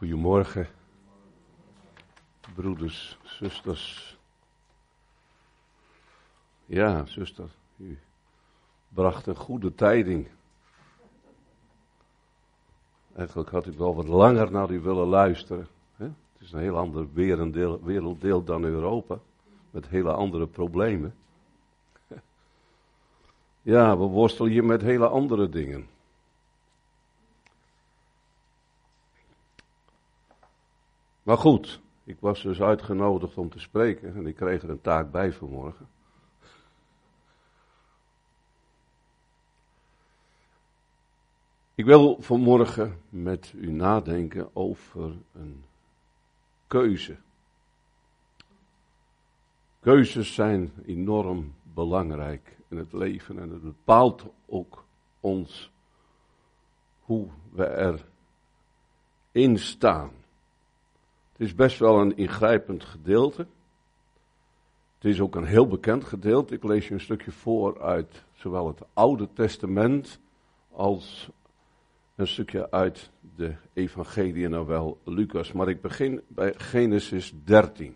Goedemorgen, broeders, zusters. Ja, zuster, u bracht een goede tijding. Eigenlijk had ik wel wat langer naar u willen luisteren. Hè? Het is een heel ander werelddeel dan Europa, met hele andere problemen. Ja, we worstelen hier met hele andere dingen. Maar goed, ik was dus uitgenodigd om te spreken en ik kreeg er een taak bij vanmorgen. Ik wil vanmorgen met u nadenken over een keuze. Keuzes zijn enorm belangrijk in het leven en het bepaalt ook ons hoe we erin staan. Het is best wel een ingrijpend gedeelte. Het is ook een heel bekend gedeelte. Ik lees je een stukje voor uit zowel het Oude Testament als een stukje uit de evangelie en wel Lucas. Maar ik begin bij Genesis 13.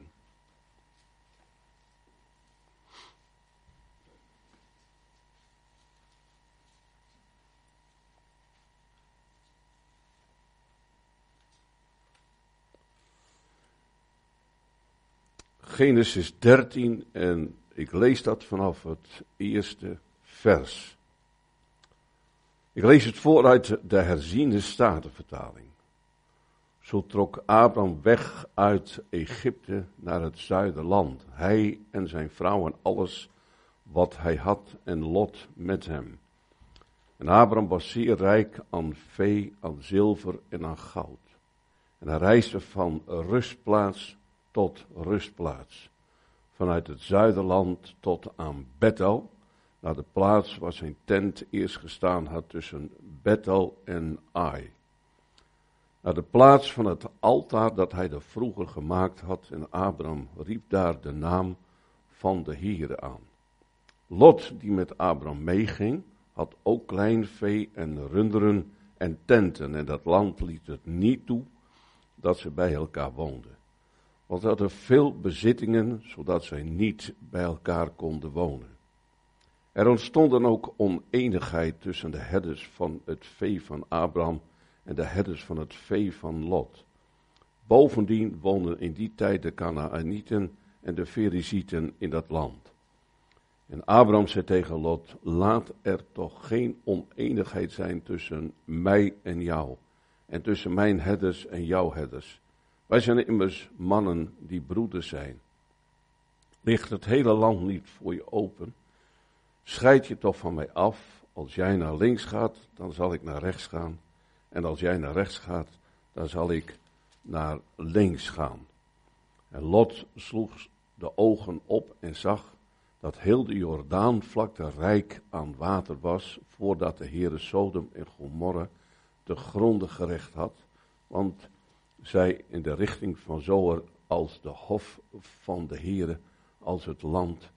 Genesis 13 en ik lees dat vanaf het eerste vers. Ik lees het voor uit de herziene statenvertaling. Zo trok Abraham weg uit Egypte naar het zuiderland. Hij en zijn vrouw en alles wat hij had en Lot met hem. En Abraham was zeer rijk aan vee, aan zilver en aan goud. En hij reisde van rustplaats tot rustplaats. Vanuit het zuiderland tot aan Bethel, naar de plaats waar zijn tent eerst gestaan had tussen Bethel en Ai. Naar de plaats van het altaar dat hij er vroeger gemaakt had en Abraham riep daar de naam van de Heere aan. Lot, die met Abraham meeging, had ook klein vee en runderen en tenten en dat land liet het niet toe dat ze bij elkaar woonden. Want ze hadden veel bezittingen, zodat zij niet bij elkaar konden wonen. Er ontstond dan ook oneenigheid tussen de herders van het vee van Abraham en de herders van het vee van Lot. Bovendien woonden in die tijd de Kanaanieten en de Ferizieten in dat land. En Abraham zei tegen Lot, laat er toch geen oneenigheid zijn tussen mij en jou, en tussen mijn herders en jouw herders. Wij zijn immers mannen die broeders zijn. Ligt het hele land niet voor je open? Scheid je toch van mij af. Als jij naar links gaat, dan zal ik naar rechts gaan. En als jij naar rechts gaat, dan zal ik naar links gaan. En Lot sloeg de ogen op en zag dat heel de Jordaanvlakte rijk aan water was, voordat de Heere Sodom en Gomorra te gronde gerecht had. Want zij in de richting van Zoar als de hof van de Heere, als het land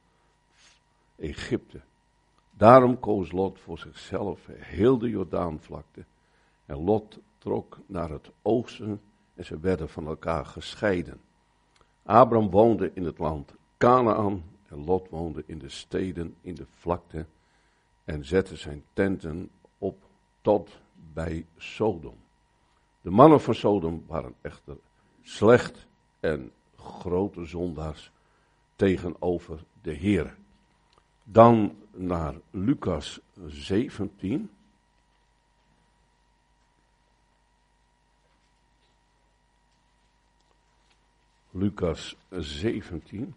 Egypte. Daarom koos Lot voor zichzelf heel de Jordaanvlakte. En Lot trok naar het oosten en ze werden van elkaar gescheiden. Abraham woonde in het land Kanaan en Lot woonde in de steden in de vlakte en zette zijn tenten op tot bij Sodom. De mannen van Sodom waren echter slecht en grote zondaars tegenover de Heere. Dan naar Lucas 17. Lucas 17.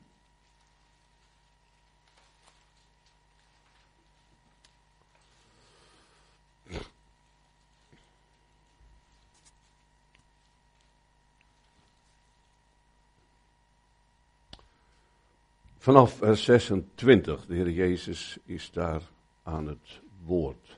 Vanaf vers 26, de Heer Jezus is daar aan het woord.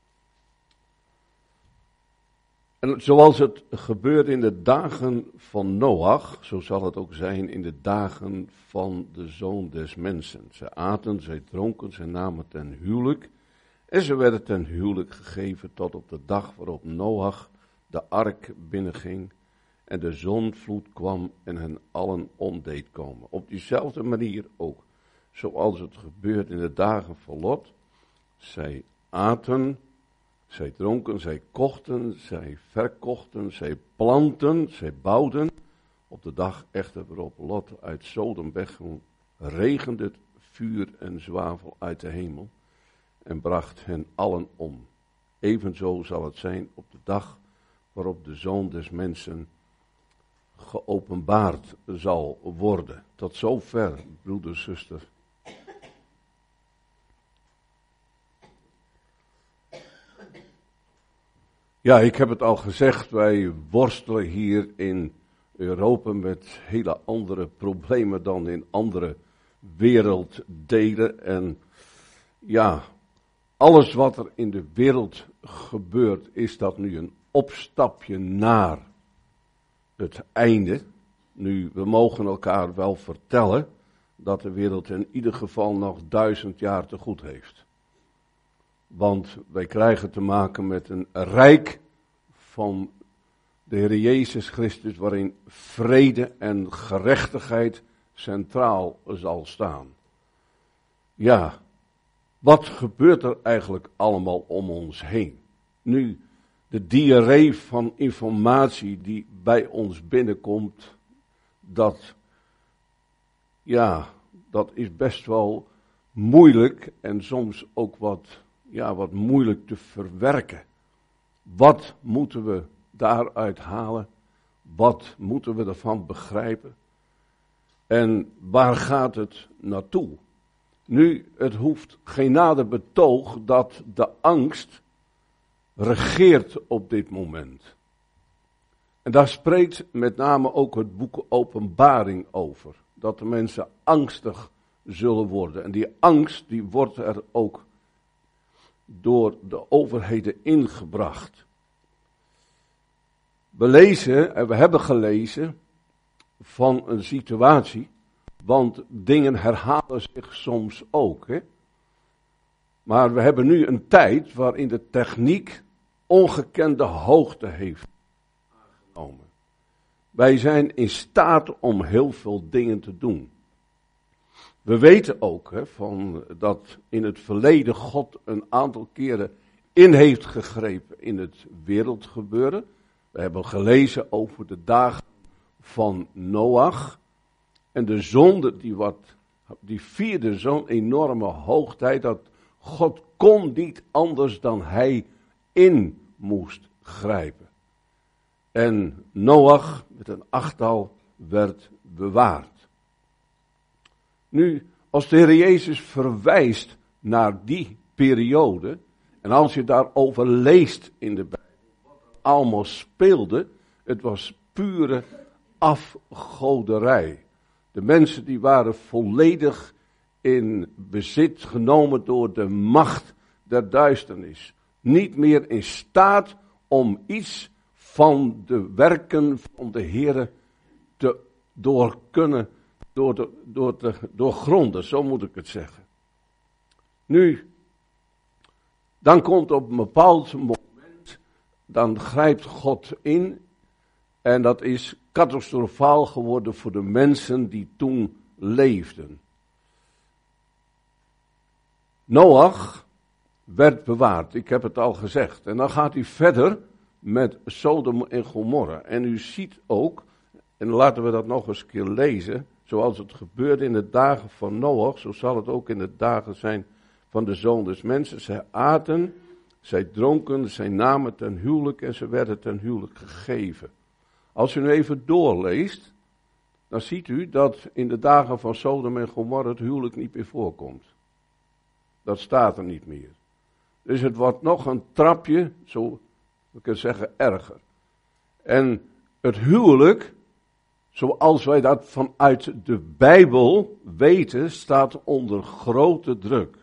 En zoals het gebeurde in de dagen van Noach, zo zal het ook zijn in de dagen van de Zoon des Mensen. Zij aten, zij dronken, zij namen ten huwelijk en ze werden ten huwelijk gegeven tot op de dag waarop Noach de ark binnenging en de zondvloed kwam en hen allen omdeed komen. Op diezelfde manier ook, zoals het gebeurde in de dagen van Lot. Zij aten, zij dronken, zij kochten, zij verkochten, zij planten, zij bouwden. Op de dag echter waarop Lot uit Sodom wegging, regende het vuur en zwavel uit de hemel en bracht hen allen om. Evenzo zal het zijn op de dag waarop de Zoon des Mensen geopenbaard zal worden. Tot zover, broeder, zuster. Ja, ik heb het al gezegd, wij worstelen hier in Europa met hele andere problemen dan in andere werelddelen. En ja, alles wat er in de wereld gebeurt, is dat nu een opstapje naar het einde. Nu, we mogen elkaar wel vertellen dat de wereld in ieder geval nog 1000 jaar te goed heeft. Want wij krijgen te maken met een rijk van de Heer Jezus Christus, waarin vrede en gerechtigheid centraal zal staan. Ja, wat gebeurt er eigenlijk allemaal om ons heen? Nu, de diarree van informatie die bij ons binnenkomt, dat is best wel moeilijk en soms ook wat moeilijk te verwerken. Wat moeten we daaruit halen? Wat moeten we ervan begrijpen? En waar gaat het naartoe? Nu, het hoeft geen nader betoog dat de angst regeert op dit moment. En daar spreekt met name ook het boek Openbaring over. Dat de mensen angstig zullen worden. En die angst die wordt er ook door de overheden ingebracht. We lezen en we hebben gelezen van een situatie, want dingen herhalen zich soms ook. Hè? Maar we hebben nu een tijd waarin de techniek ongekende hoogte heeft aangenomen. Wij zijn in staat om heel veel dingen te doen. We weten ook dat in het verleden God een aantal keren in heeft gegrepen in het wereldgebeuren. We hebben gelezen over de dagen van Noach. En de zonde die vierde zo'n enorme hoogtijd dat God kon niet anders dan hij in moest grijpen. En Noach met een 8-tal werd bewaard. Nu, als de Heer Jezus verwijst naar die periode, en als je daarover leest in de Bijbel, wat er allemaal speelde, het was pure afgoderij. De mensen die waren volledig in bezit genomen door de macht der duisternis. Niet meer in staat om iets van de werken van de Heere te doorgronden, zo moet ik het zeggen. Nu, dan komt op een bepaald moment, dan grijpt God in en dat is catastrofaal geworden voor de mensen die toen leefden. Noach werd bewaard, ik heb het al gezegd. En dan gaat hij verder met Sodom en Gomorra. En u ziet ook, en laten we dat nog eens een keer lezen, zoals het gebeurde in de dagen van Noach, zo zal het ook in de dagen zijn van de Zoon des Mensen. Zij aten, zij dronken, zij namen ten huwelijk en ze werden ten huwelijk gegeven. Als u nu even doorleest, dan ziet u dat in de dagen van Sodom en Gomorra het huwelijk niet meer voorkomt. Dat staat er niet meer. Dus het wordt nog een trapje, zo we kunnen zeggen, erger. En het huwelijk, zoals wij dat vanuit de Bijbel weten, staat onder grote druk.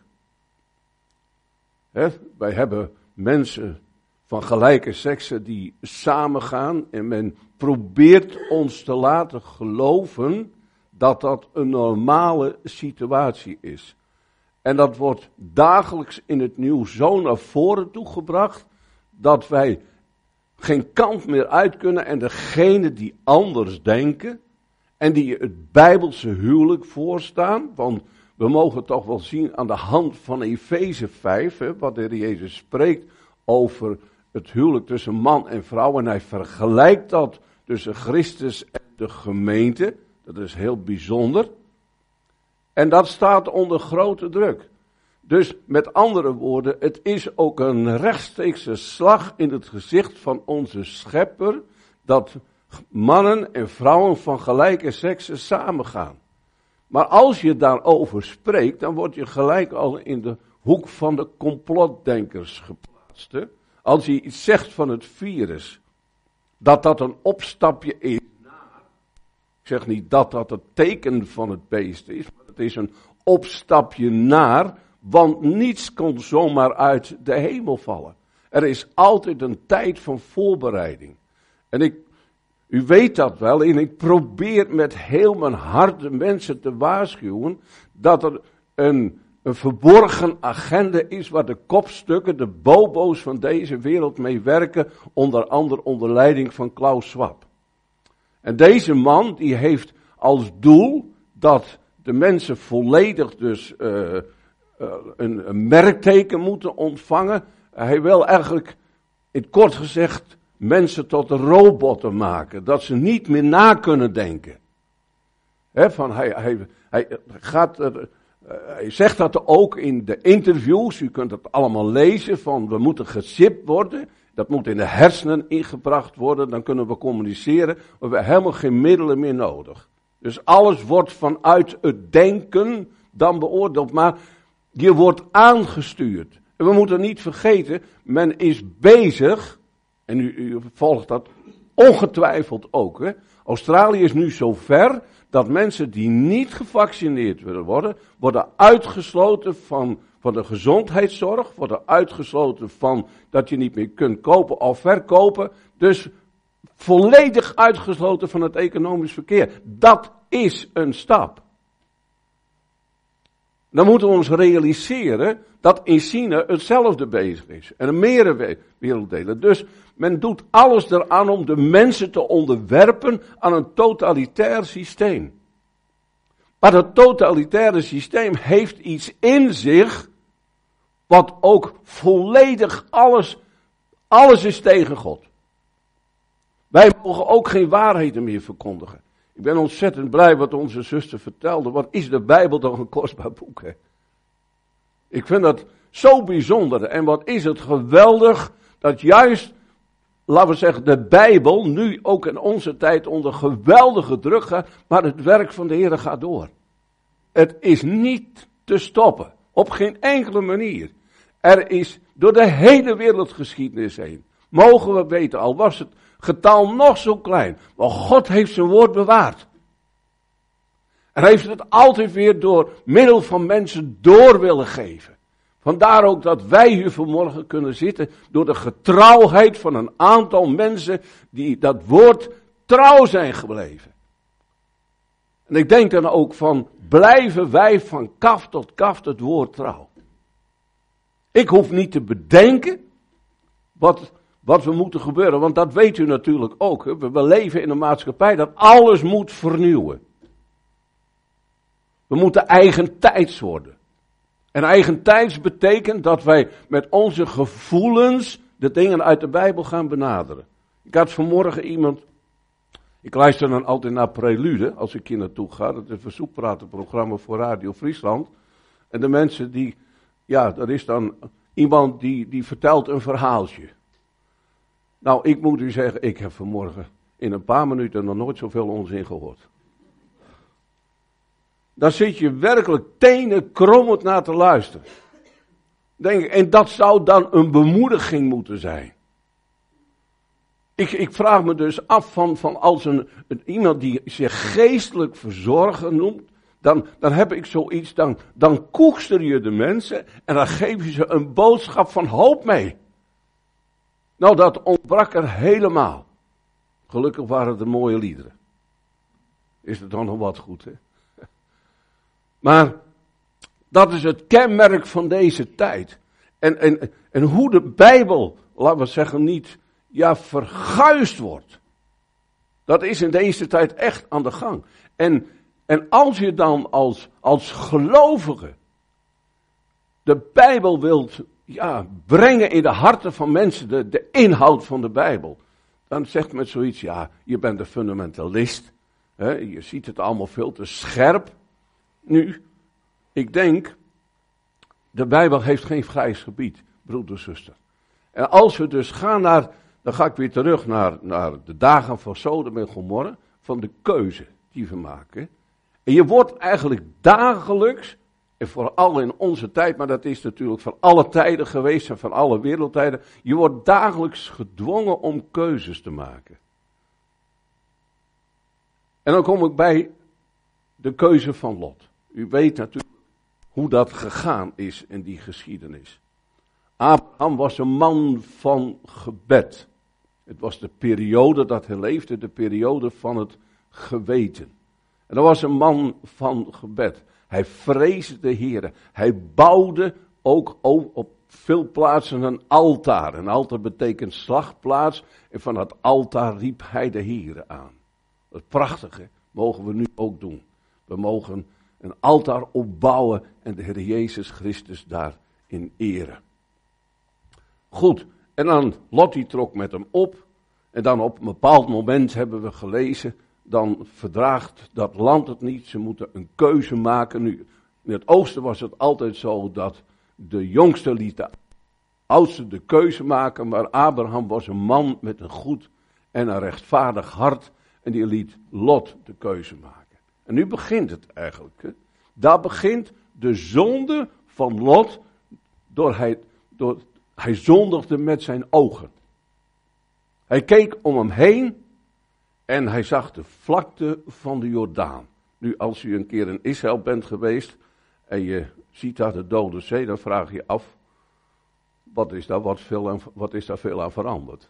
Wij hebben mensen van gelijke seksen die samengaan en men probeert ons te laten geloven dat dat een normale situatie is. En dat wordt dagelijks in het nieuws zo naar voren toegebracht dat wij geen kant meer uit kunnen en degene die anders denken en die het Bijbelse huwelijk voorstaan, want we mogen toch wel zien aan de hand van Efeze 5, wat de Heer Jezus spreekt over het huwelijk tussen man en vrouw en hij vergelijkt dat tussen Christus en de gemeente. Dat is heel bijzonder. En dat staat onder grote druk. Dus met andere woorden, het is ook een rechtstreekse slag in het gezicht van onze schepper, dat mannen en vrouwen van gelijke seksen samengaan. Maar als je daarover spreekt, dan word je gelijk al in de hoek van de complotdenkers geplaatst. Hè? Als je iets zegt van het virus, dat een opstapje is naar, ik zeg niet dat het teken van het beest is, maar het is een opstapje naar, want niets kan zomaar uit de hemel vallen. Er is altijd een tijd van voorbereiding. En u weet dat wel, en ik probeer met heel mijn hart de mensen te waarschuwen dat er een verborgen agenda is waar de kopstukken, de bobo's van deze wereld mee werken, onder andere onder leiding van Klaus Schwab. En deze man die heeft als doel dat de mensen volledig dus een merkteken moeten ontvangen. Hij wil eigenlijk, in het kort gezegd, mensen tot robotten maken. Dat ze niet meer na kunnen denken. Hij zegt dat ook in de interviews. U kunt het allemaal lezen van we moeten gechipt worden. Dat moet in de hersenen ingebracht worden. Dan kunnen we communiceren. We hebben helemaal geen middelen meer nodig. Dus alles wordt vanuit het denken dan beoordeeld. Maar je wordt aangestuurd. En we moeten niet vergeten, men is bezig, en u volgt dat ongetwijfeld ook. Hè? Australië is nu zo ver dat mensen die niet gevaccineerd willen worden uitgesloten van de gezondheidszorg, worden uitgesloten van dat je niet meer kunt kopen of verkopen. Dus volledig uitgesloten van het economisch verkeer. Dat is een stap. Dan moeten we ons realiseren dat in China hetzelfde bezig is. En in meerdere werelddelen. Dus men doet alles eraan om de mensen te onderwerpen aan een totalitair systeem. Maar dat totalitaire systeem heeft iets in zich wat ook volledig alles is tegen God. Wij mogen ook geen waarheden meer verkondigen. Ik ben ontzettend blij wat onze zuster vertelde. Wat is de Bijbel toch een kostbaar boek, hè? Ik vind dat zo bijzonder. En wat is het geweldig dat juist, laten we zeggen, de Bijbel nu ook in onze tijd onder geweldige druk gaat. Maar het werk van de Heer gaat door. Het is niet te stoppen. Op geen enkele manier. Er is door de hele wereldgeschiedenis heen. Mogen we weten, al was het getal nog zo klein. Maar God heeft zijn woord bewaard. En heeft het altijd weer door middel van mensen door willen geven. Vandaar ook dat wij hier vanmorgen kunnen zitten. Door de getrouwheid van een aantal mensen die dat woord trouw zijn gebleven. En ik denk dan ook van, blijven wij van kaf tot kaf het woord trouw. Ik hoef niet te bedenken wat we moeten gebeuren, want dat weet u natuurlijk ook. Hè? We leven in een maatschappij dat alles moet vernieuwen. We moeten eigentijds worden. En eigentijds betekent dat wij met onze gevoelens de dingen uit de Bijbel gaan benaderen. Ik had vanmorgen iemand, ik luister dan altijd naar Prelude als ik hier naartoe ga. Dat is een verzoekpratenprogramma voor Radio Friesland. En de mensen die, er is dan iemand die vertelt een verhaaltje. Nou, ik moet u zeggen, ik heb vanmorgen in een paar minuten nog nooit zoveel onzin gehoord. Daar zit je werkelijk tenen krommend naar te luisteren. Denk ik, en dat zou dan een bemoediging moeten zijn. Ik vraag me dus af van als iemand die zich geestelijk verzorger noemt, dan heb ik zoiets, dan koester je de mensen en dan geef je ze een boodschap van hoop mee. Nou, dat ontbrak er helemaal. Gelukkig waren er mooie liederen. Is het dan nog wat goed, hè? Maar dat is het kenmerk van deze tijd. En hoe de Bijbel, laten we zeggen niet, verguisd wordt. Dat is in deze tijd echt aan de gang. En als je dan als gelovige de Bijbel wilt brengen in de harten van mensen, de inhoud van de Bijbel, dan zegt men zoiets, je bent een fundamentalist. Hè, je ziet het allemaal veel te scherp. Nu, ik denk, de Bijbel heeft geen grijs gebied, broeder, zuster. En als we dus gaan dan ga ik weer terug naar de dagen van Sodom en Gomorra, van de keuze die we maken. En je wordt eigenlijk dagelijks, en vooral in onze tijd, maar dat is natuurlijk van alle tijden geweest en van alle wereldtijden, je wordt dagelijks gedwongen om keuzes te maken. En dan kom ik bij de keuze van Lot. U weet natuurlijk hoe dat gegaan is in die geschiedenis. Abraham was een man van gebed. Het was de periode dat hij leefde, de periode van het geweten. En dat was een man van gebed. Hij vreesde de Heere. Hij bouwde ook op veel plaatsen een altaar. Een altaar betekent slagplaats. En van dat altaar riep hij de Heere aan. Het prachtige mogen we nu ook doen. We mogen een altaar opbouwen en de Heer Jezus Christus daarin eren. Goed, en dan Lot die trok met hem op. En dan op een bepaald moment hebben we gelezen, dan verdraagt dat land het niet. Ze moeten een keuze maken. Nu, in het oosten was het altijd zo dat de jongste liet de oudste de keuze maken. Maar Abraham was een man met een goed en een rechtvaardig hart. En die liet Lot de keuze maken. En nu begint het eigenlijk. Hè. Daar begint de zonde van Lot door hij zondigde met zijn ogen. Hij keek om hem heen en hij zag de vlakte van de Jordaan. Nu, als u een keer in Israël bent geweest en je ziet daar de Dode Zee, dan vraag je af, wat is daar veel aan veranderd?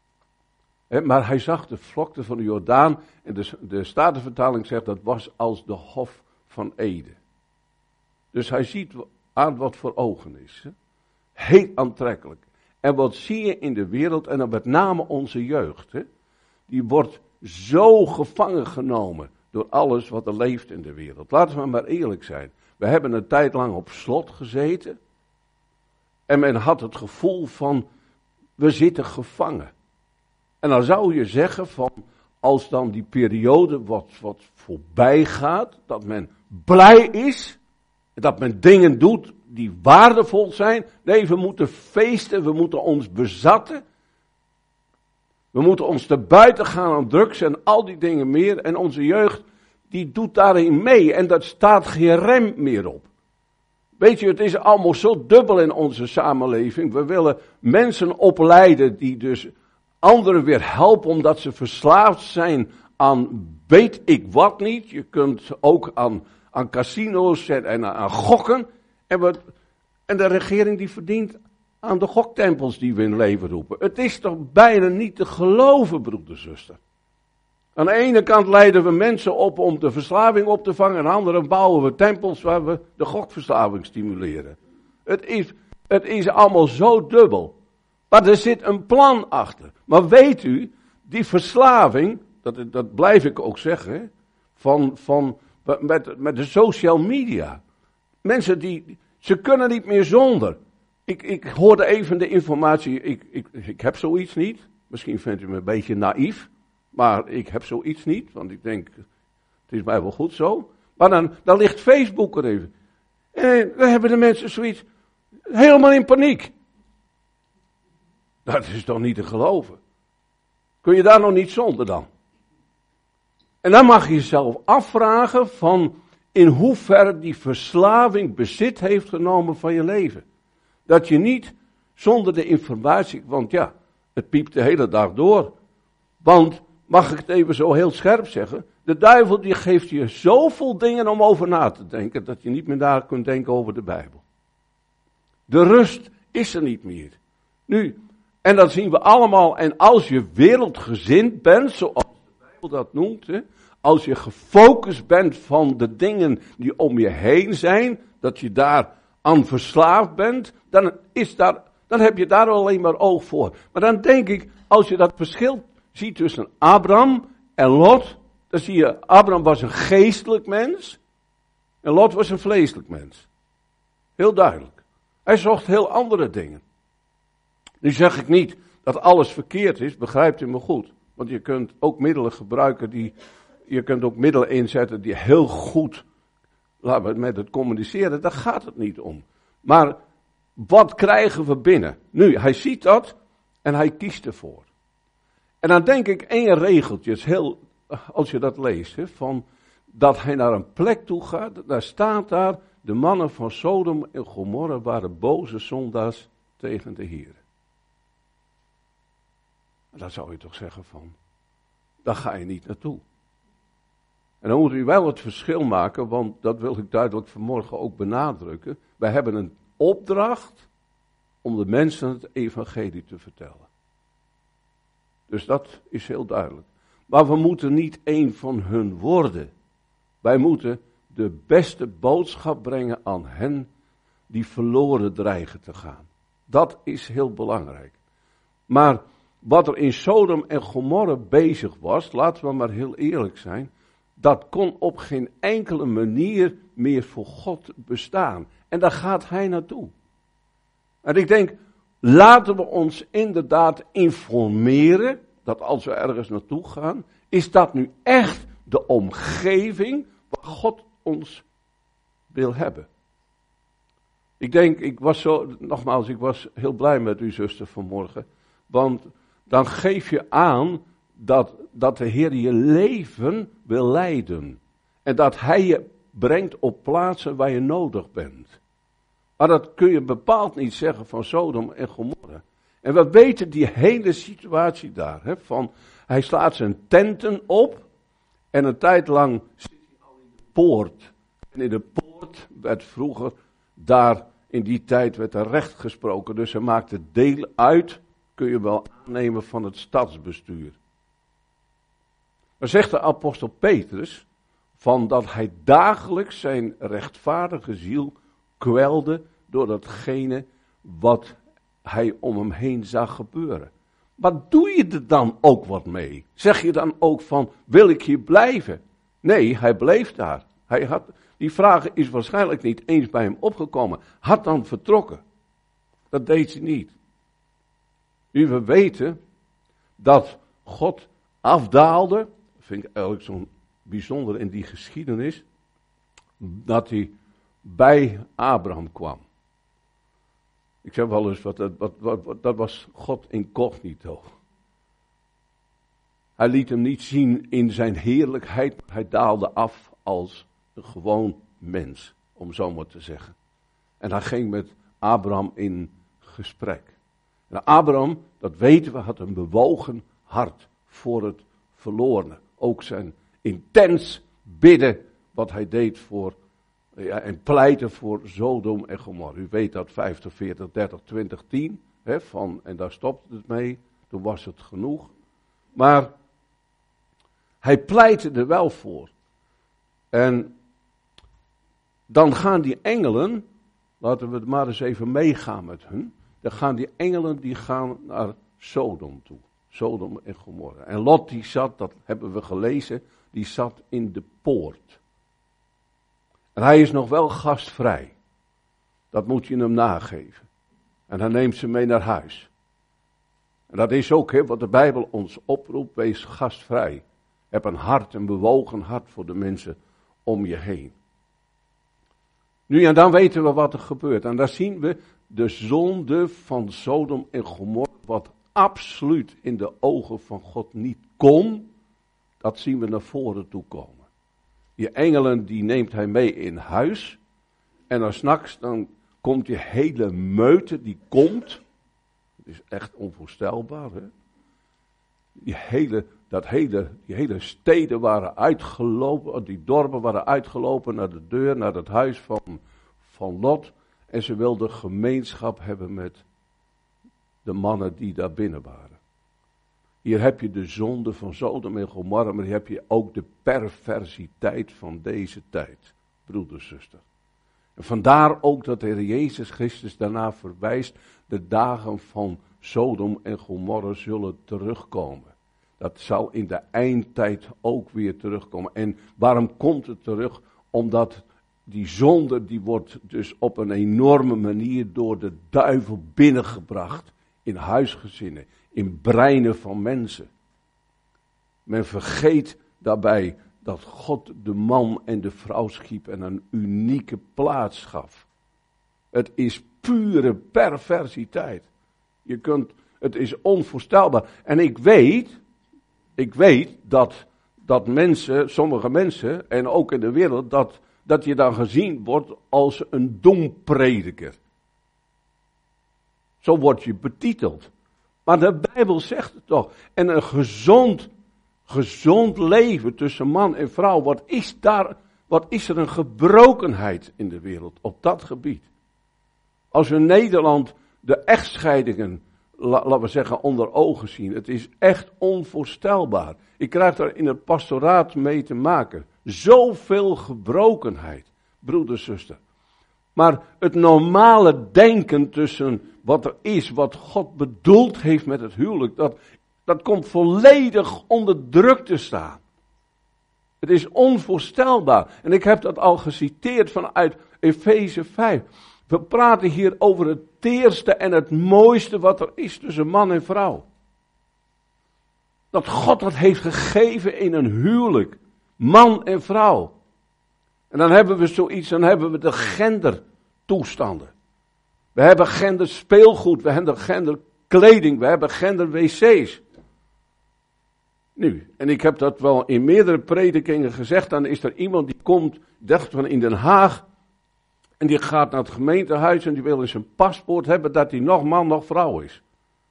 Maar hij zag de vlakte van de Jordaan en de Statenvertaling zegt dat was als de Hof van Eden. Dus hij ziet aan wat voor ogen is. Hè? Heel aantrekkelijk. En wat zie je in de wereld, en dan met name onze jeugd, hè? Die wordt zo gevangen genomen door alles wat er leeft in de wereld. Laten we maar eerlijk zijn. We hebben een tijd lang op slot gezeten en men had het gevoel van, we zitten gevangen. En dan zou je zeggen van, als dan die periode wat voorbij gaat, dat men blij is, dat men dingen doet die waardevol zijn. Nee, we moeten feesten, we moeten ons bezatten. We moeten ons te buiten gaan aan drugs en al die dingen meer. En onze jeugd, die doet daarin mee en daar staat geen rem meer op. Weet je, het is allemaal zo dubbel in onze samenleving. We willen mensen opleiden die dus anderen weer helpen omdat ze verslaafd zijn aan weet ik wat niet. Je kunt ook aan casino's en aan gokken. En de regering die verdient aan de goktempels die we in leven roepen. Het is toch bijna niet te geloven, broeder, zuster. Aan de ene kant leiden we mensen op om de verslaving op te vangen. Aan de andere bouwen we tempels waar we de gokverslaving stimuleren. Het is allemaal zo dubbel. Maar er zit een plan achter. Maar weet u, die verslaving, dat blijf ik ook zeggen, met de social media. Mensen ze kunnen niet meer zonder. Ik hoorde even de informatie, ik heb zoiets niet. Misschien vindt u me een beetje naïef, maar ik heb zoiets niet, want ik denk, het is mij wel goed zo. Maar dan ligt Facebook er even. En dan hebben de mensen zoiets, helemaal in paniek. Dat is toch niet te geloven? Kun je daar nog niet zonder dan? En dan mag je jezelf afvragen van in hoeverre die verslaving bezit heeft genomen van je leven. Dat je niet zonder de informatie, want ja, het piept de hele dag door. Want, mag ik het even zo heel scherp zeggen, de duivel die geeft je zoveel dingen om over na te denken, dat je niet meer na kunt denken over de Bijbel. De rust is er niet meer. Nu, en dat zien we allemaal, en als je wereldgezind bent, zoals de Bijbel dat noemt, hè, als je gefocust bent van de dingen die om je heen zijn, dat je daar aan verslaafd bent, dan dan heb je daar alleen maar oog voor. Maar dan denk ik, als je dat verschil ziet tussen Abraham en Lot, dan zie je, Abraham was een geestelijk mens en Lot was een vleeselijk mens. Heel duidelijk. Hij zocht heel andere dingen. Nu zeg ik niet dat alles verkeerd is, begrijpt u me goed. Want je kunt ook middelen gebruiken je kunt ook middelen inzetten die heel goed, laten we met het communiceren, daar gaat het niet om. Maar wat krijgen we binnen? Nu, hij ziet dat en hij kiest ervoor. En dan denk ik één regeltje, als je dat leest, van dat hij naar een plek toe gaat, daar staat daar, de mannen van Sodom en Gomorra waren boze zondaars tegen de Heer. Dan zou je toch zeggen van, daar ga je niet naartoe. En dan moet u wel het verschil maken, want dat wil ik duidelijk vanmorgen ook benadrukken. Wij hebben een opdracht om de mensen het evangelie te vertellen. Dus dat is heel duidelijk. Maar we moeten niet één van hun worden. Wij moeten de beste boodschap brengen aan hen die verloren dreigen te gaan. Dat is heel belangrijk. Maar wat er in Sodom en Gomorra bezig was, laten we maar heel eerlijk zijn, dat kon op geen enkele manier meer voor God bestaan. En daar gaat hij naartoe. En ik denk, laten we ons inderdaad informeren, dat als we ergens naartoe gaan, is dat nu echt de omgeving waar God ons wil hebben. Ik was heel blij met uw zuster vanmorgen, want dan geef je aan dat de Heer je leven wil leiden. En dat Hij je brengt op plaatsen waar je nodig bent. Maar dat kun je bepaald niet zeggen van Sodom en Gomorra. En we weten die hele situatie daar. Hij slaat zijn tenten op. En een tijd lang zit hij al in de poort. En in de poort werd vroeger, daar in die tijd werd er recht gesproken. Dus hij maakte deel uit, kun je wel aannemen, van het stadsbestuur. Dan zegt de apostel Petrus van dat hij dagelijks zijn rechtvaardige ziel kwelde door datgene wat hij om hem heen zag gebeuren. Maar doe je er dan ook wat mee? Zeg je dan ook van, wil ik hier blijven? Nee, hij bleef daar. Die vraag is waarschijnlijk niet eens bij hem opgekomen. Had dan vertrokken. Dat deed hij niet. Nu we weten dat God afdaalde, vind ik eigenlijk zo'n bijzonder in die geschiedenis, dat hij bij Abraham kwam. Ik zeg wel eens, dat was God incognito. Hij liet hem niet zien in zijn heerlijkheid, maar hij daalde af als een gewoon mens, om zo maar te zeggen. En hij ging met Abraham in gesprek. En Abraham, dat weten we, had een bewogen hart voor het verlorene. Ook zijn intens bidden wat hij deed en pleiten voor Sodom en Gomorra. U weet dat 50, 40, 30, 20, 10. En daar stopte het mee. Toen was het genoeg. Maar hij pleitte er wel voor. En dan gaan die engelen, laten we het maar eens even meegaan met hun. Dan gaan die engelen die gaan naar Sodom toe. Sodom en Gomorra. En Lot die zat, dat hebben we gelezen, die zat in de poort. En hij is nog wel gastvrij. Dat moet je hem nageven. En hij neemt ze mee naar huis. En dat is ook wat de Bijbel ons oproept, wees gastvrij. Heb een bewogen hart voor de mensen om je heen. Nu en dan weten we wat er gebeurt. En daar zien we de zonde van Sodom en Gomorra, wat absoluut in de ogen van God niet kon, dat zien we naar voren toe komen. Die engelen die neemt hij mee in huis. En dan 's nachts dan komt die hele meute, die komt. Het is echt onvoorstelbaar. Hè? Die hele steden waren uitgelopen, die dorpen waren uitgelopen naar de deur, naar het huis van Lot. En ze wilden gemeenschap hebben met de mannen die daar binnen waren. Hier heb je de zonde van Sodom en Gomorra, maar hier heb je ook de perversiteit van deze tijd, broeder, zuster. En vandaar ook dat de Heer Jezus Christus daarna verwijst, de dagen van Sodom en Gomorra zullen terugkomen. Dat zal in de eindtijd ook weer terugkomen. En waarom komt het terug? Omdat die zonde, die wordt dus op een enorme manier door de duivel binnengebracht. In huisgezinnen, in breinen van mensen. Men vergeet daarbij dat God de man en de vrouw schiep en een unieke plaats gaf. Het is pure perversiteit. Het is onvoorstelbaar. En ik weet dat mensen, sommige mensen, en ook in de wereld, dat je dan gezien wordt als een domprediker. Zo word je betiteld. Maar de Bijbel zegt het toch. En een gezond leven tussen man en vrouw. Wat is er een gebrokenheid in de wereld op dat gebied? Als we in Nederland de echtscheidingen, laten we zeggen, onder ogen zien. Het is echt onvoorstelbaar. Ik krijg daar in het pastoraat mee te maken. Zoveel gebrokenheid, broeder, zuster. Maar het normale denken tussen wat er is, wat God bedoeld heeft met het huwelijk, dat komt volledig onder druk te staan. Het is onvoorstelbaar. En ik heb dat al geciteerd vanuit Efeze 5. We praten hier over het teerste en het mooiste wat er is tussen man en vrouw. Dat God dat heeft gegeven in een huwelijk. Man en vrouw. En dan hebben we zoiets, dan hebben we de gendertoestanden. We hebben genderspeelgoed, we hebben genderkleding, we hebben genderwc's. Nu, en ik heb dat wel in meerdere predikingen gezegd, dan is er iemand die komt, dacht van in Den Haag, en die gaat naar het gemeentehuis en die wil in zijn paspoort hebben dat hij nog man, nog vrouw is.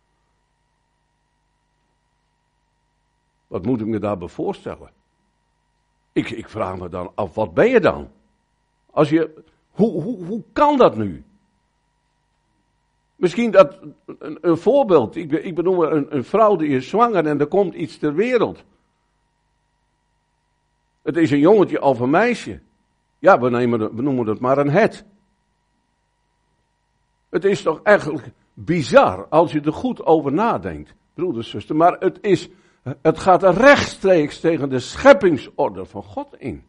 Wat moet ik me daarbij voorstellen? Ik vraag me dan af, wat ben je dan? Hoe kan dat nu? Misschien dat, een voorbeeld, ik benoem een vrouw die is zwanger en er komt iets ter wereld. Het is een jongetje of een meisje. Ja, we noemen het maar een het. Het is toch eigenlijk bizar als je er goed over nadenkt, broeders en zusters. Maar het gaat rechtstreeks tegen de scheppingsorde van God in.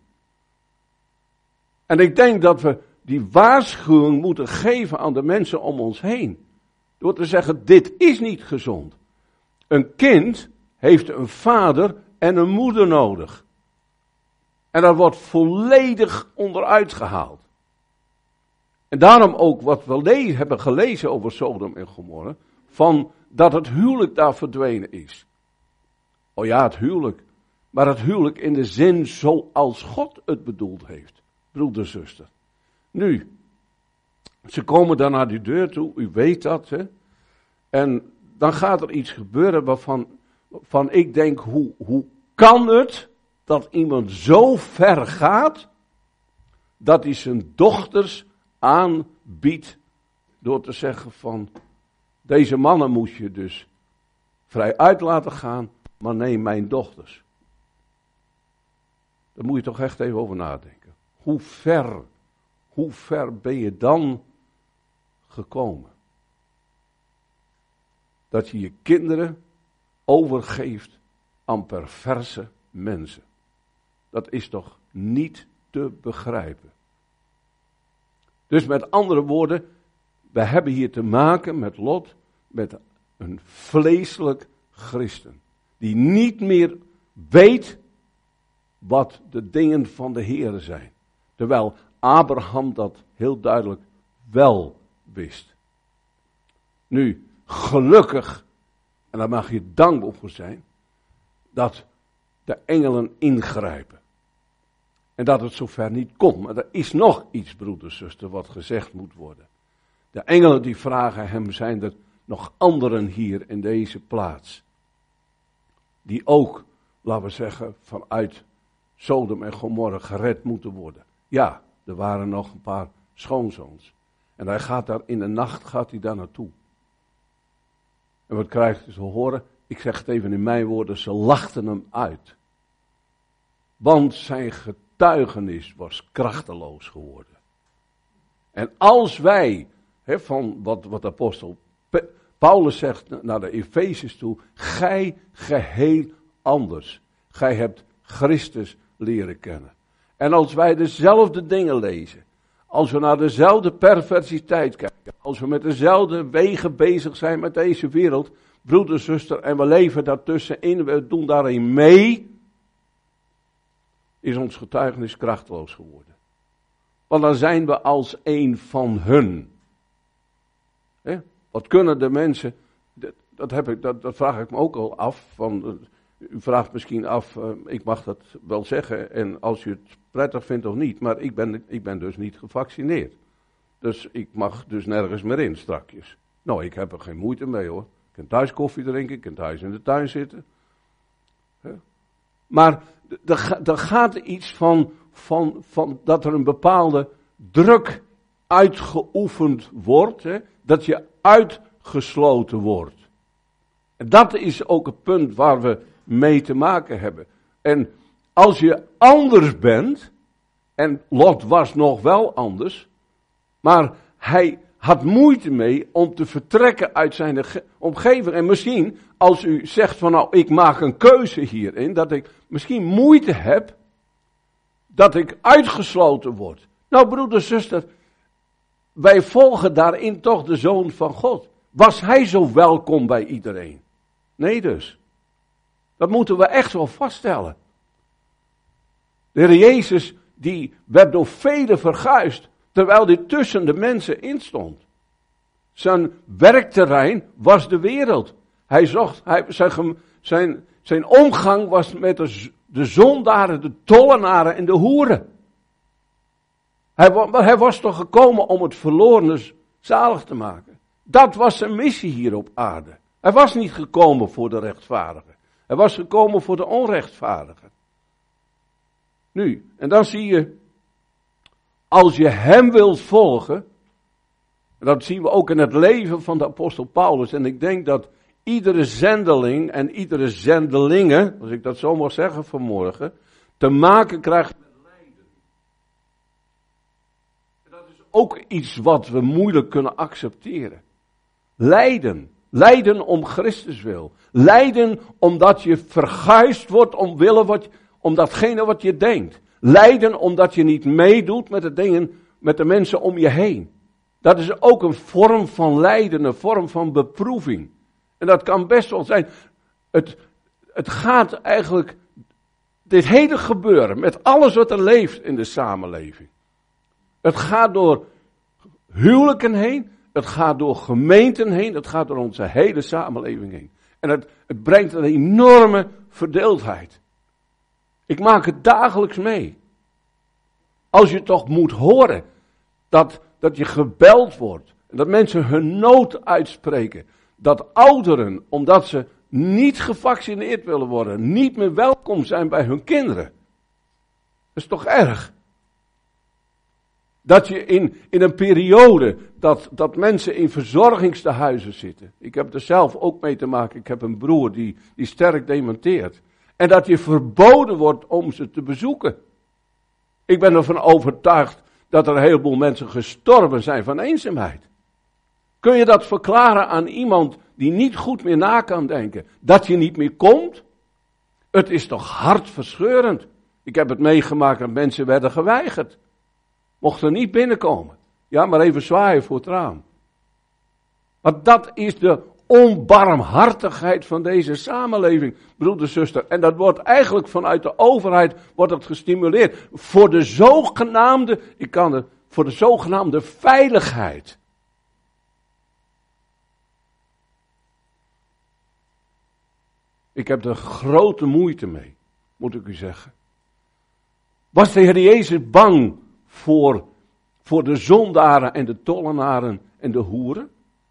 En ik denk dat we die waarschuwing moeten geven aan de mensen om ons heen. Door te zeggen, dit is niet gezond. Een kind heeft een vader en een moeder nodig. En dat wordt volledig onderuit gehaald. En daarom ook wat we hebben gelezen over Sodom en Gomorra, van dat het huwelijk daar verdwenen is. Oh ja, het huwelijk. Maar het huwelijk in de zin zoals God het bedoeld heeft. Broeder, zuster. Nu, ze komen dan naar die deur toe, u weet dat, hè. En dan gaat er iets gebeuren waarvan ik denk, hoe kan het dat iemand zo ver gaat, dat hij zijn dochters aanbiedt door te zeggen van, deze mannen moet je dus vrij uit laten gaan, maar neem mijn dochters. Daar moet je toch echt even over nadenken. Hoe ver ben je dan gekomen? Dat je je kinderen overgeeft aan perverse mensen. Dat is toch niet te begrijpen. Dus met andere woorden, we hebben hier te maken met Lot, met een vleeselijk christen. Die niet meer weet wat de dingen van de Heere zijn. Terwijl Abraham dat heel duidelijk wel wist. Nu, gelukkig, en daar mag je dankbaar voor zijn, dat de engelen ingrijpen. En dat het zover niet komt. Maar er is nog iets, broeders, zuster, wat gezegd moet worden. De engelen die vragen hem, zijn er nog anderen hier in deze plaats? Die ook, laten we zeggen, vanuit Sodom en Gomorra gered moeten worden. Ja, er waren nog een paar schoonzoons. En hij gaat daar in de nacht, gaat hij daar naartoe. En wat krijgt hij te horen? Ik zeg het even in mijn woorden, ze lachten hem uit. Want zijn getuigenis was krachteloos geworden. En als wij, van wat apostel Paulus zegt naar de Efezes toe, gij geheel anders. Gij hebt Christus leren kennen. En als wij dezelfde dingen lezen, als we naar dezelfde perversiteit kijken, als we met dezelfde wegen bezig zijn met deze wereld, broeder, zuster, en we leven daartussenin, we doen daarin mee, is ons getuigenis krachteloos geworden. Want dan zijn we als een van hun. Wat kunnen de mensen, dat vraag ik me ook al af, u vraagt misschien af, ik mag dat wel zeggen, en als u het prettig vindt of niet, maar ik ben dus niet gevaccineerd. Dus ik mag dus nergens meer in strakjes. Nou, ik heb er geen moeite mee hoor. Ik kan thuis koffie drinken, ik kan thuis in de tuin zitten. Maar er gaat iets van dat er een bepaalde druk uitgeoefend wordt, dat je uitgesloten wordt. En dat is ook het punt waar we mee te maken hebben. En als je anders bent, en Lot was nog wel anders, maar hij had moeite mee om te vertrekken uit zijn omgeving. En misschien, als u zegt van nou, ik maak een keuze hierin, dat ik misschien moeite heb, dat ik uitgesloten word. Nou broeder, zuster, wij volgen daarin toch de Zoon van God. Was hij zo welkom bij iedereen? Nee dus. Dat moeten we echt wel vaststellen. De Heer Jezus, die werd door velen verguisd, terwijl hij tussen de mensen instond. Zijn werkterrein was de wereld. Zijn omgang was met de zondaren, de tollenaren en de hoeren. Hij was toch gekomen om het verlorene zalig te maken. Dat was zijn missie hier op aarde. Hij was niet gekomen voor de rechtvaardigen. Hij was gekomen voor de onrechtvaardigen. Nu, en dan zie je, als je hem wilt volgen, en dat zien we ook in het leven van de apostel Paulus, en ik denk dat iedere zendeling en iedere zendelinge, als ik dat zo mag zeggen vanmorgen, te maken krijgt met lijden. En dat is ook iets wat we moeilijk kunnen accepteren. Lijden. Lijden om Christus wil. Lijden omdat je verguisd wordt om datgene wat je denkt. Lijden omdat je niet meedoet met de dingen, met de mensen om je heen. Dat is ook een vorm van lijden, een vorm van beproeving. En dat kan best wel zijn. Het gaat eigenlijk, dit hele gebeuren, met alles wat er leeft in de samenleving. Het gaat door huwelijken heen, het gaat door gemeenten heen, het gaat door onze hele samenleving heen. En het brengt een enorme verdeeldheid. Ik maak het dagelijks mee. Als je toch moet horen dat je gebeld wordt, en dat mensen hun nood uitspreken, dat ouderen, omdat ze niet gevaccineerd willen worden, niet meer welkom zijn bij hun kinderen. Dat is toch erg? Dat je in een periode dat mensen in verzorgingstehuizen zitten. Ik heb er zelf ook mee te maken. Ik heb een broer die sterk dementeert. En dat je verboden wordt om ze te bezoeken. Ik ben ervan overtuigd dat er een heleboel mensen gestorven zijn van eenzaamheid. Kun je dat verklaren aan iemand die niet goed meer na kan denken? Dat je niet meer komt? Het is toch hartverscheurend. Ik heb het meegemaakt dat mensen werden geweigerd. Mochten niet binnenkomen. Ja, maar even zwaaien voor het raam. Want dat is de onbarmhartigheid van deze samenleving, broeder, zuster. En dat wordt eigenlijk vanuit de overheid wordt het gestimuleerd. Voor de zogenaamde veiligheid. Ik heb er grote moeite mee, moet ik u zeggen. Was de Heer Jezus bang voor de zondaren en de tollenaren en de hoeren?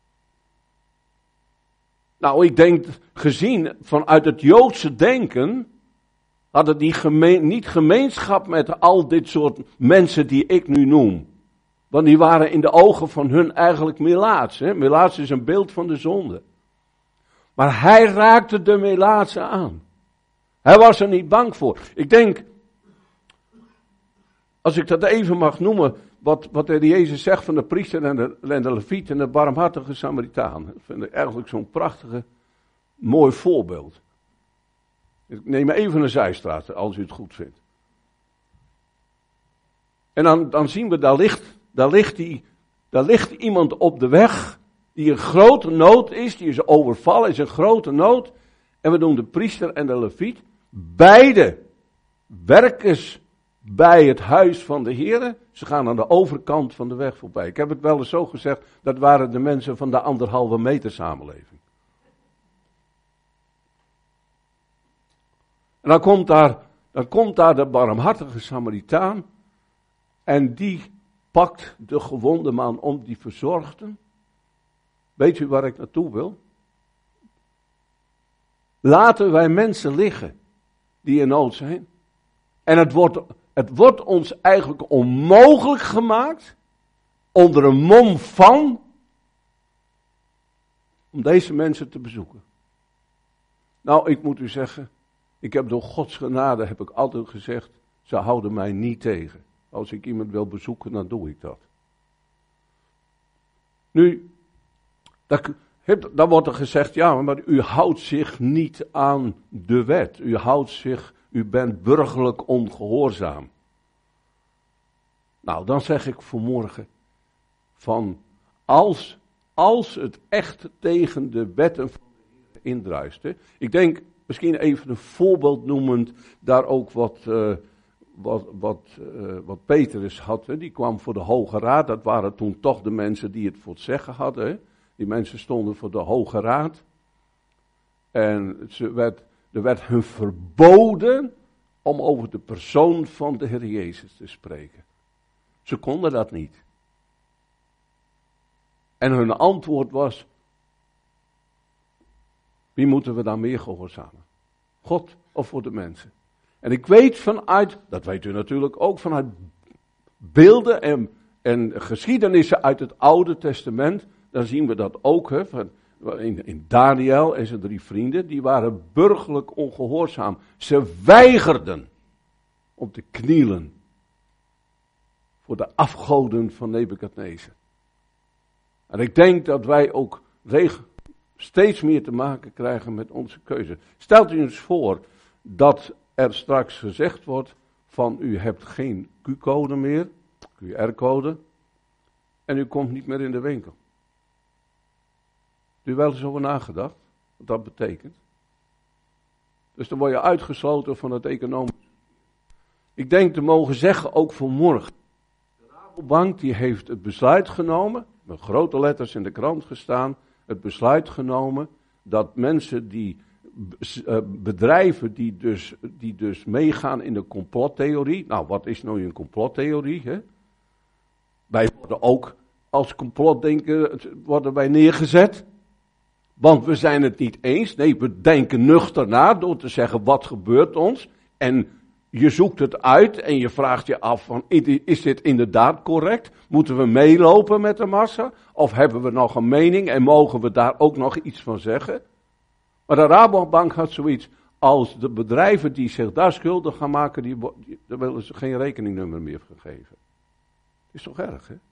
Nou, ik denk, gezien vanuit het Joodse denken, hadden die niet gemeenschap met al dit soort mensen die ik nu noem. Want die waren in de ogen van hun eigenlijk melaats. Melaats is een beeld van de zonde. Maar hij raakte de melaatse aan. Hij was er niet bang voor. Ik denk, als ik dat even mag noemen, wat de Jezus zegt van de priester en de leviet en de barmhartige Samaritaan. Dat vind ik eigenlijk zo'n prachtige, mooi voorbeeld. Ik neem even een zijstraat, als u het goed vindt. En dan zien we, daar ligt iemand op de weg, die een grote nood is, die is overvallen, is een grote nood. En we doen de priester en de leviet, beide werkers bij het huis van de Heere. Ze gaan aan de overkant van de weg voorbij. Ik heb het wel eens zo gezegd, dat waren de mensen van de 1,5 meter samenleving. En dan komt daar de barmhartige Samaritaan en die pakt de gewonde man om, die verzorgt hem. Weet u waar ik naartoe wil? Laten wij mensen liggen die in nood zijn. En het wordt ons eigenlijk onmogelijk gemaakt, onder een mom van, om deze mensen te bezoeken. Nou, ik moet u zeggen, ik heb door Gods genade, heb ik altijd gezegd, ze houden mij niet tegen. Als ik iemand wil bezoeken, dan doe ik dat. Nu, dan wordt er gezegd, ja, maar u houdt zich niet aan de wet. U bent burgerlijk ongehoorzaam. Nou, dan zeg ik vanmorgen, van als het echt tegen de wetten van de Heer indruist. Hè, ik denk, misschien even een voorbeeld noemend, daar ook wat Petrus had. Hè. Die kwam voor de Hoge Raad, dat waren toen toch de mensen die het voor het zeggen hadden. Hè. Die mensen stonden voor de Hoge Raad. En er werd hun verboden om over de persoon van de Heer Jezus te spreken. Ze konden dat niet. En hun antwoord was, wie moeten we dan meer gehoorzamen? God of voor de mensen? En ik weet dat weet u natuurlijk ook, vanuit beelden en geschiedenissen uit het Oude Testament, dan zien we dat ook, hè, in Daniel en zijn 3 vrienden, die waren burgerlijk ongehoorzaam. Ze weigerden om te knielen voor de afgoden van Nebukadnezar. En ik denk dat wij ook steeds meer te maken krijgen met onze keuze. Stelt u eens voor dat er straks gezegd wordt van u hebt geen Q-code meer, QR-code, en u komt niet meer in de winkel. Hebt u wel eens over nagedacht wat dat betekent? Dus dan word je uitgesloten van het economisch. Ik denk te mogen zeggen, ook vanmorgen. De Rabobank die heeft het besluit genomen, met grote letters in de krant gestaan, het besluit genomen dat mensen bedrijven die dus meegaan in de complottheorie. Nou, wat is nou een complottheorie? Hè? Wij worden ook als complotdenker worden wij neergezet. Want we zijn het niet eens. Nee, we denken nuchter na door te zeggen wat gebeurt ons. En je zoekt het uit en je vraagt je af van is dit inderdaad correct? Moeten we meelopen met de massa? Of hebben we nog een mening en mogen we daar ook nog iets van zeggen? Maar de Rabobank had zoiets, als de bedrijven die zich daar schuldig gaan maken, daar willen ze geen rekeningnummer meer geven. Is toch erg, hè?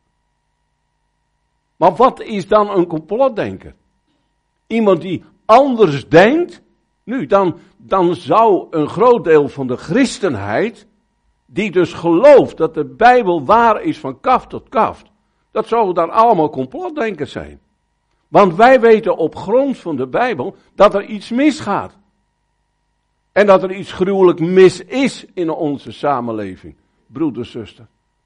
Maar wat is dan een complotdenker? Iemand die anders denkt. Nu, dan zou een groot deel van de christenheid, die dus gelooft dat de Bijbel waar is van kaft tot kaft, dat zouden dan allemaal complotdenkers zijn. Want wij weten op grond van de Bijbel dat er iets misgaat. En dat er iets gruwelijk mis is in onze samenleving, broeder, zuster.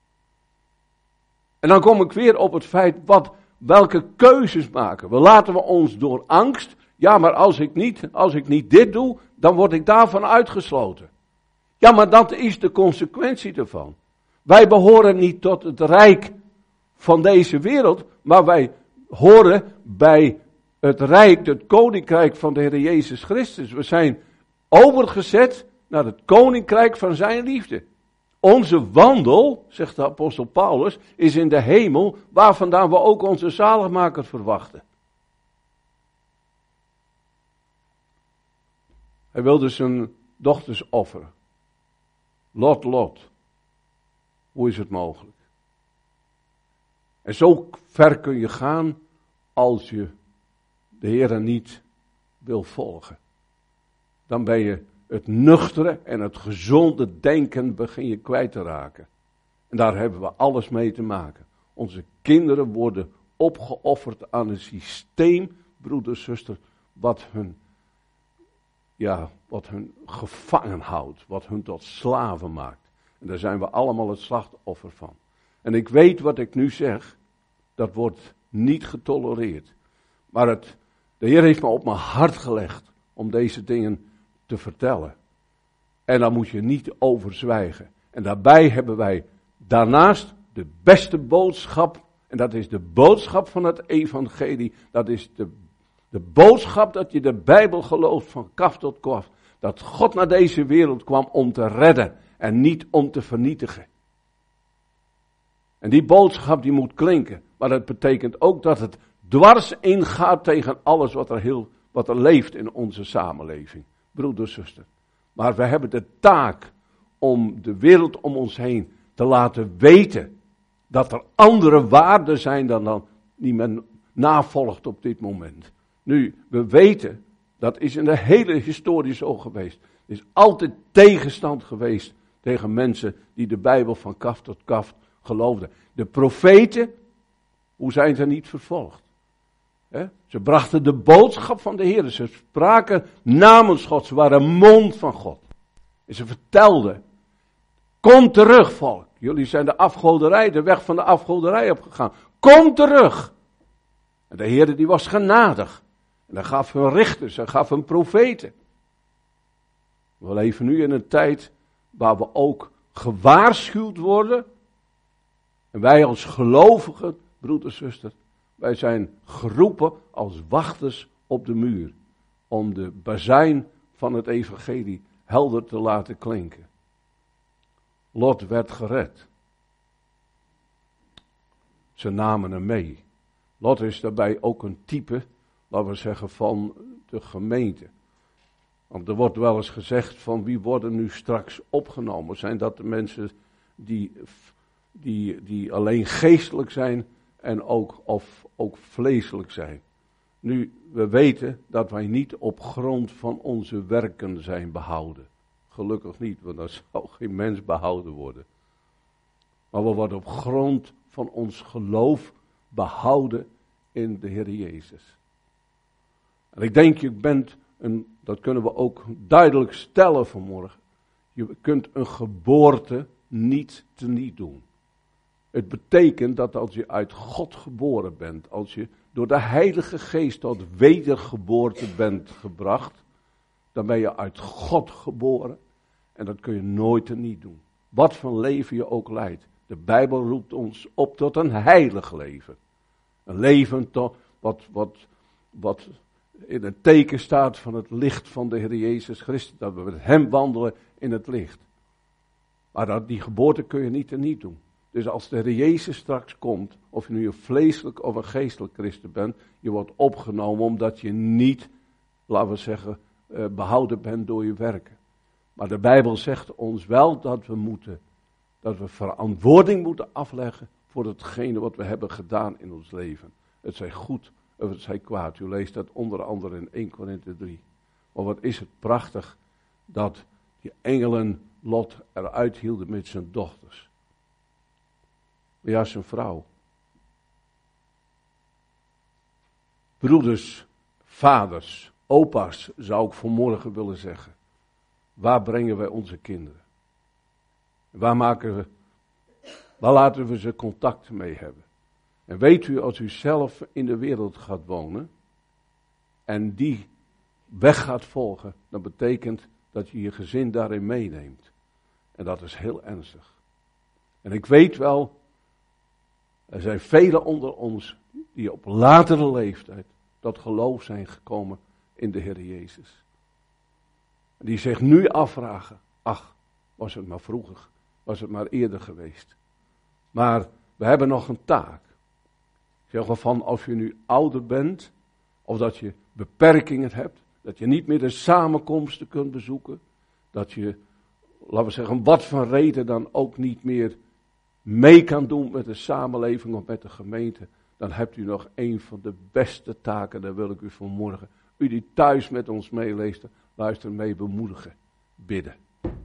En dan kom ik weer op het feit, welke keuzes maken we? Laten we ons door angst, ja, maar als ik niet dit doe, dan word ik daarvan uitgesloten. Ja, maar dat is de consequentie ervan. Wij behoren niet tot het rijk van deze wereld, maar wij horen bij het rijk, het koninkrijk van de Heer Jezus Christus. We zijn overgezet naar het koninkrijk van zijn liefde. Onze wandel, zegt de apostel Paulus, is in de hemel, waar vandaan we ook onze zaligmaker verwachten. Hij wilde zijn dochters offeren. Lot. Hoe is het mogelijk? En zo ver kun je gaan als je de Heer niet wil volgen. Dan ben je het nuchtere en het gezonde denken begin je kwijt te raken. En daar hebben we alles mee te maken. Onze kinderen worden opgeofferd aan een systeem, broeder, zuster, wat hun gevangen houdt, wat hun tot slaven maakt. En daar zijn we allemaal het slachtoffer van. En ik weet wat ik nu zeg, dat wordt niet getolereerd. Maar de Heer heeft me op mijn hart gelegd om deze dingen te vertellen. En daar moet je niet over zwijgen. En daarbij hebben wij daarnaast de beste boodschap. En dat is de boodschap van het evangelie. Dat is de boodschap dat je de Bijbel gelooft van kaf tot kaf. Dat God naar deze wereld kwam om te redden en niet om te vernietigen. En die boodschap die moet klinken. Maar dat betekent ook dat het dwars ingaat tegen alles wat er leeft in onze samenleving. Broeder, zuster. Maar we hebben de taak om de wereld om ons heen te laten weten dat er andere waarden zijn dan die men navolgt op dit moment. Nu, we weten, dat is in de hele historie zo geweest. Er is altijd tegenstand geweest tegen mensen die de Bijbel van kaf tot kaf geloofden. De profeten, hoe zijn ze niet vervolgd? Ze brachten de boodschap van de Heer. Ze spraken namens God. Ze waren mond van God. En ze vertelden. Kom terug, volk. Jullie zijn de weg van de afgoderij opgegaan. Kom terug. En de Heer die was genadig. En hij gaf hun richters. Hij gaf hun profeten. We leven nu in een tijd waar we ook gewaarschuwd worden. En wij als gelovigen, broeder, zuster. Wij zijn geroepen als wachters op de muur. Om de bazuin van het evangelie helder te laten klinken. Lot werd gered. Ze namen hem mee. Lot is daarbij ook een type, laten we zeggen, van de gemeente. Want er wordt wel eens gezegd van wie worden nu straks opgenomen. Zijn dat de mensen die alleen geestelijk zijn en ook vleeselijk zijn. Nu, we weten dat wij niet op grond van onze werken zijn behouden. Gelukkig niet, want dan zou geen mens behouden worden. Maar we worden op grond van ons geloof behouden in de Heer Jezus. En ik denk, dat kunnen we ook duidelijk stellen vanmorgen. Je kunt een geboorte niet teniet doen. Het betekent dat als je uit God geboren bent, als je door de Heilige Geest tot wedergeboorte bent gebracht, dan ben je uit God geboren en dat kun je nooit teniet doen. Wat voor leven je ook leidt. De Bijbel roept ons op tot een heilig leven. Een leven wat in het teken staat van het licht van de Heer Jezus Christus. Dat we met Hem wandelen in het licht. Maar die geboorte kun je niet teniet doen. Dus als de Heer Jezus straks komt, of je nu een vleeselijk of een geestelijk christen bent, je wordt opgenomen omdat je niet, laten we zeggen, behouden bent door je werken. Maar de Bijbel zegt ons wel dat we verantwoording moeten afleggen voor hetgene wat we hebben gedaan in ons leven. Het zij goed of het zij kwaad. U leest dat onder andere in 1 Korinthe 3. Maar wat is het prachtig dat die engelen Lot eruit hielden met zijn dochters. Ja, zijn vrouw. Broeders, vaders, opa's zou ik vanmorgen willen zeggen. Waar brengen wij onze kinderen? Waar laten we ze contact mee hebben? En weet u, als u zelf in de wereld gaat wonen en die weg gaat volgen, dan betekent dat je je gezin daarin meeneemt. En dat is heel ernstig. En ik weet wel, er zijn velen onder ons die op latere leeftijd tot geloof zijn gekomen in de Heer Jezus. En die zich nu afvragen, ach, was het maar vroeger, was het maar eerder geweest. Maar we hebben nog een taak. Ik zeg wel van, als je nu ouder bent, of dat je beperkingen hebt, dat je niet meer de samenkomsten kunt bezoeken, dat je, laten we zeggen, wat voor reden dan ook niet meer mee kan doen met de samenleving of met de gemeente, dan hebt u nog een van de beste taken. Daar wil ik u vanmorgen, u die thuis met ons meeleest, luister mee, bemoedigen, bidden.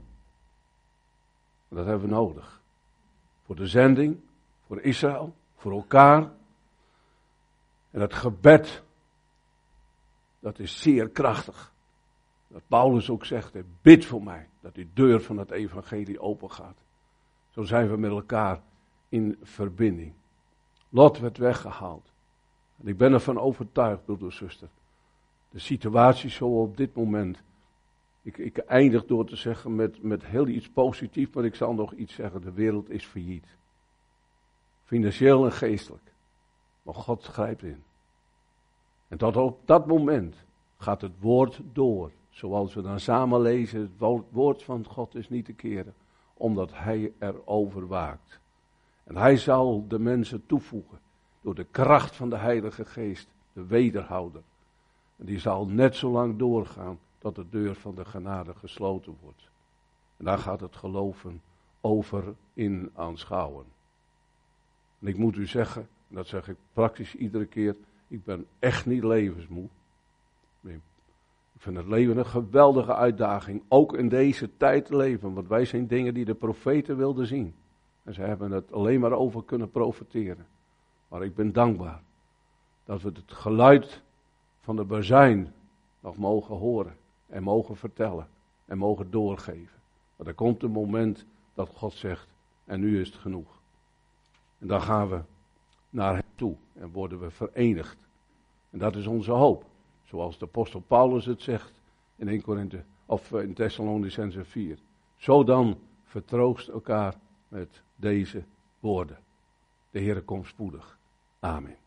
Dat hebben we nodig. Voor de zending, voor Israël, voor elkaar. En het gebed, dat is zeer krachtig. Dat Paulus ook zegt, bid voor mij, dat die deur van het evangelie open gaat. Zo zijn we met elkaar in verbinding. Lot werd weggehaald. En ik ben ervan overtuigd, broeder en zuster. De situatie zo op dit moment. Ik eindig door te zeggen met heel iets positiefs, maar ik zal nog iets zeggen. De wereld is failliet. Financieel en geestelijk. Maar God grijpt in. En tot op dat moment gaat het woord door. Zoals we dan samen lezen, het woord van God is niet te keren. Omdat hij erover waakt. En hij zal de mensen toevoegen. Door de kracht van de Heilige Geest. De wederhouder. En die zal net zo lang doorgaan. Tot de deur van de genade gesloten wordt. En daar gaat het geloven over in aanschouwen. En ik moet u zeggen. En dat zeg ik praktisch iedere keer. Ik ben echt niet levensmoe. Nee. Ik vind het leven een geweldige uitdaging. Ook in deze tijd te leven. Want wij zijn dingen die de profeten wilden zien. En ze hebben het alleen maar over kunnen profiteren. Maar ik ben dankbaar. Dat we het geluid van de bazuin nog mogen horen. En mogen vertellen. En mogen doorgeven. Maar er komt een moment dat God zegt. En nu is het genoeg. En dan gaan we naar hem toe. En worden we verenigd. En dat is onze hoop. Zoals de apostel Paulus het zegt in 1 Korinthe of in Thessalonicenzen 4. Zo dan vertroost elkaar met deze woorden. De Heere komt spoedig. Amen.